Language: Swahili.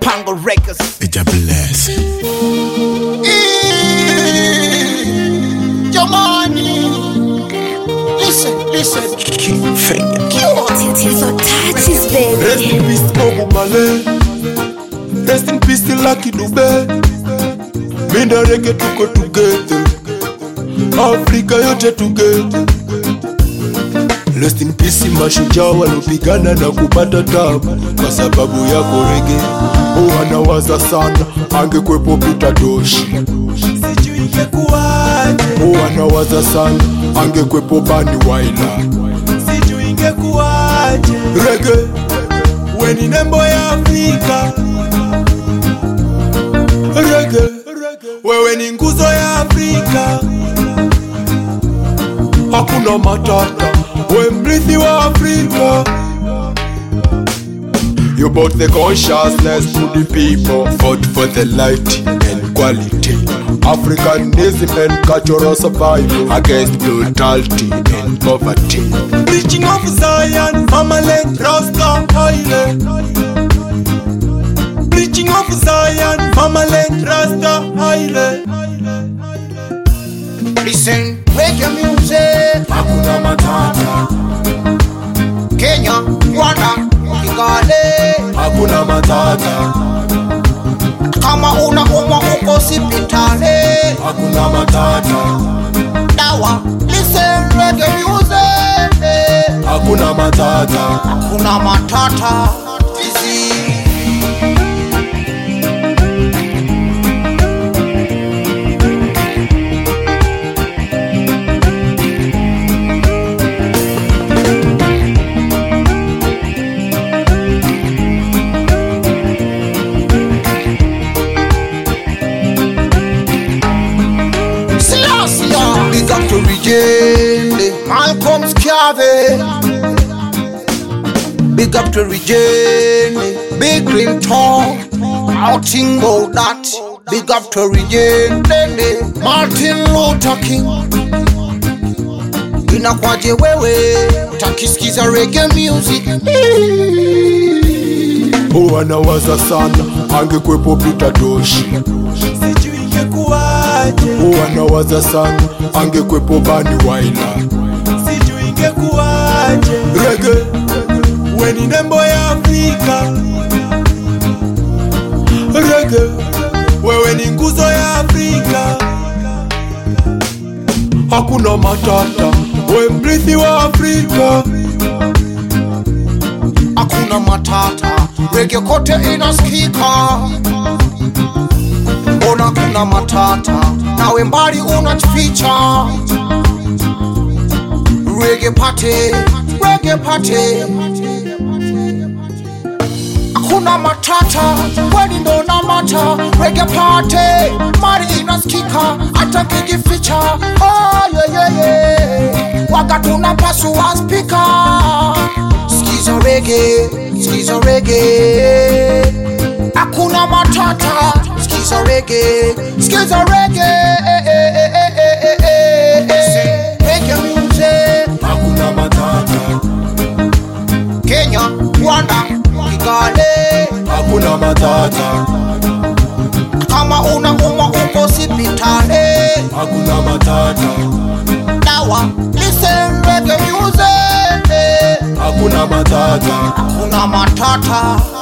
Pango Records. It's a blessing. Jamani, listen. Tits so touches, baby. Rest in peace, Bobo Malay. Rest in peace, Lucky Dube. Me na reggae tuko together. Afrika yote together. Rest in peace, mashujaa walopigana na kupata tabu kwa sababu yako reggae. Wanawaza sana, angekwepo Peter Tosh, sijui ingekuwaje. Wanawaza sana, angekwepo Bunny Wailer, sijui ingekuwaje. Reggae, we ni nembo ya Afrika. Reggae, wewe ni nguzo ya Afrika. Hakuna matata, we mrithi wa Afrika. You brought the consciousness to the people, fought for the light and quality, Africanism and cultural survival against brutality and poverty. Preaching of Zion, Mamaland, Rasta, Island. Preaching of Zion, Mamaland, Rasta, Island. Listen, reggae music. Hakuna matata. Kenya, Rwanda, Kigali. Hakuna matata. Kama unaumwa uko hospitali. Hakuna matata. Dawa, listen, reggae music. Hakuna matata. Hakuna matata. Easy. Big up to Regine, Malcolm Schiave. Big up to Regine, Big Green Tall, outing all that. Big up to Regine, Martin Luther King. Inakwaje wewe, utakisikiza reggae music. Wanawaza sana, angekwepo Peter Tosh, sijui ingekuwaje. Wanawaza sana, angekwepo Bunny Wailer, sijui ingekuwaje. Reggae, we ni nembo ya Afrika. Reggae, wewe ni nguzo ya Afrika. Hakuna matata, we mrithi wa Afrika. Hakuna matata, reggae kote inasikika. Mbona kuna matata, nawe mbali unajificha. Reggae party, reggae party. Hakuna matata, weni ndo na mata. Reggae party, mbali inasikika, hata kijificha. Oh yeah. Waga tunapasua speaker. Skiza reggae. Hakuna matata. Skiza reggae. Reggae music. Hakuna matata. Kenya, Rwanda, Kigali. Hakuna matata. Kama unaumwa uko hospitali. Hakuna matata. Dawa, listen, reggae music. Hakuna matata. Hakuna matata.